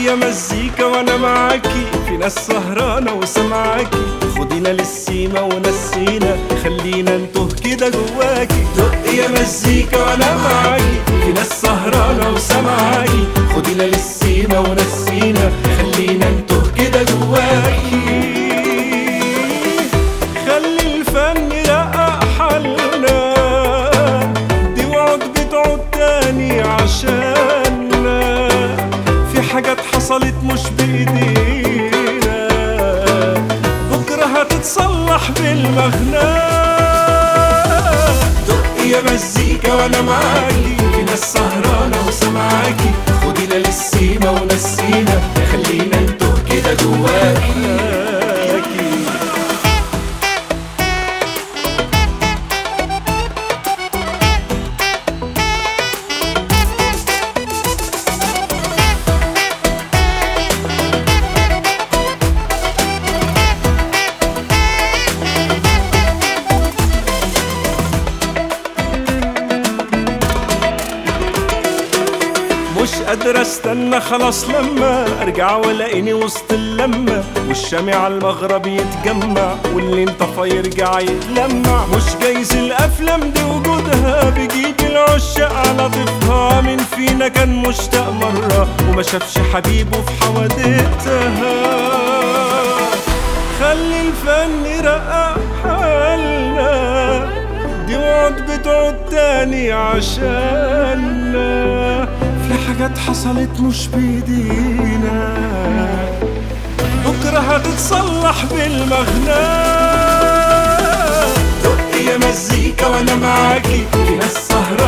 يا مزيكا وانا معاكي، في ناس سهرانة وسمعاكي، خدينا للسيما ونسينا، خلينا نتوه كده جواكي. دق يا مزيكا وانا معاكي، في ناس سهرانة وسمعاكي، خدينا للسيما ونسينا، خلينا نتوه كده جواكي. خلي الفن يرقق حالنا، دي وعد بتعود تاني عشاننا، في حاجات حصلت مش بإيدينا، بكرة هتتصلح بالمغنى. دق يا مزيكا وانا معاكي، في ناس سهرانة وسمعاكي، خدينا للسيما ونسينا، خلينا نتوه كده جواكي. مش قادر استنى خلاص لما ارجع والاقيني وسط اللمة، والشامع المغرب يتجمع، واللي انطفى يرجع يتلمع. مش جايز الافلام دي وجودها بيجيب العشاق على ضيفها، مين فينا كان مشتاق مرة وما شافش حبيبه في حوادثها. خلي الفن يرقق حالنا، دي وعد بتعود تاني عشاننا، في حاجات حصلت مش بإيدينا، بكرة هتتصلح بالمغنى. دق يا مزيكا وانا معاكي، في ناس سهرانة